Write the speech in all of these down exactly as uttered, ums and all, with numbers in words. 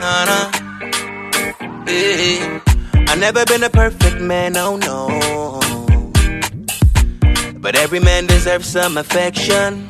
nah. Yeah. I never been a perfect man, oh no. But every man deserves some affection.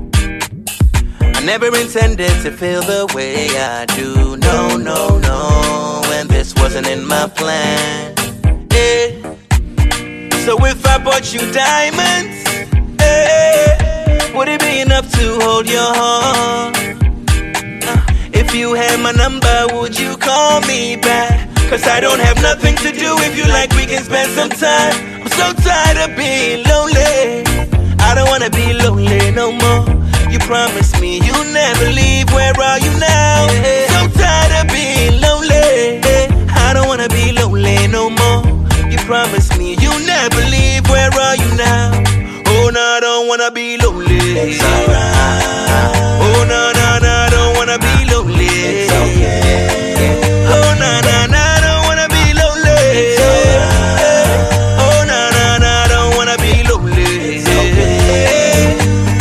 I never intended to feel the way I do. No, no, no. And this wasn't in my plan. Yeah. So if I bought you diamonds, yeah, would it be enough to hold your heart? Uh, if you had my number, would you call me back? Cause I don't have nothing to do. If you like, we can spend some time. I'm so tired of being lonely. I don't wanna be lonely no more. You promised me you'll never leave. Where are you now? So tired of being lonely. I don't wanna be lonely no more. You promised me you'll never leave. Where are you now? Oh no, I don't wanna be lonely. It's alright. Oh no, no, no, I don't wanna be lonely. It's okay. Oh no, no, no, I don't wanna be lonely. It's alright. Oh no, no, no, I don't wanna be lonely. It's okay.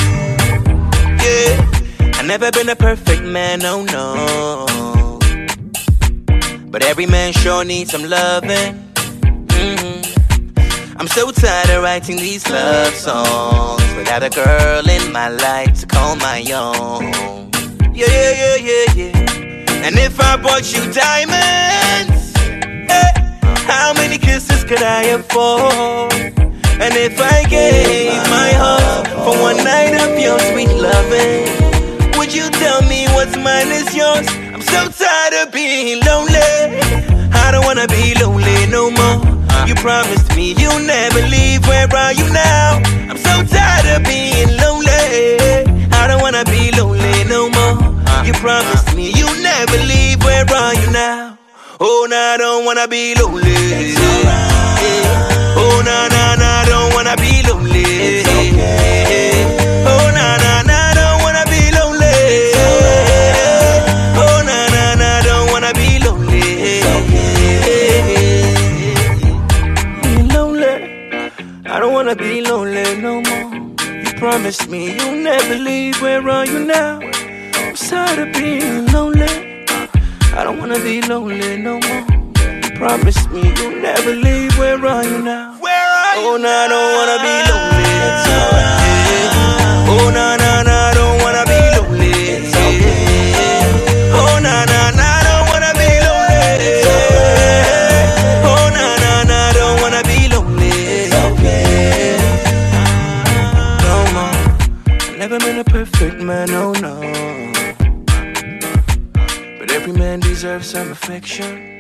Yeah, I never been a perfect man, oh no. But every man sure needs some loving. I'm so tired of writing these love songs without a girl in my life to call my own. Yeah, yeah, yeah, yeah, yeah. And if I bought you diamonds, eh, how many kisses could I afford? And if I gave my heart for one night of your sweet loving, would you tell me what's mine is yours? I'm so tired of being lonely. I don't wanna be lonely no more. You promised me you'll never leave. Where are you now? I'm so tired of being lonely. I don't wanna be lonely no more. You promised me you'll never leave. Where are you now? Oh, no, I don't wanna be lonely. It's alright. Oh, no, no, no, I don't wanna be lonely. It's okay. Oh, no, no, no, I don't wanna be lonely. It's alright. Oh, no, no, no, I don't wanna be lonely. It's okay. I don't wanna be lonely no more. You promised me you'll never leave. Where are you now? I'm tired of being lonely. I don't wanna be lonely no more. You promised me you'll never leave. Where are you now? Where are you? Oh no, I don't wanna be lonely. It's alright. Oh no, no, no, I don't wanna be lonely. It's okay. Oh no, no, no, I don't wanna be lonely. It's alright. Oh no, no, no, I don't wanna be lonely. It's okay. No more. Never been a perfect man, oh no. But every man deserves some affection.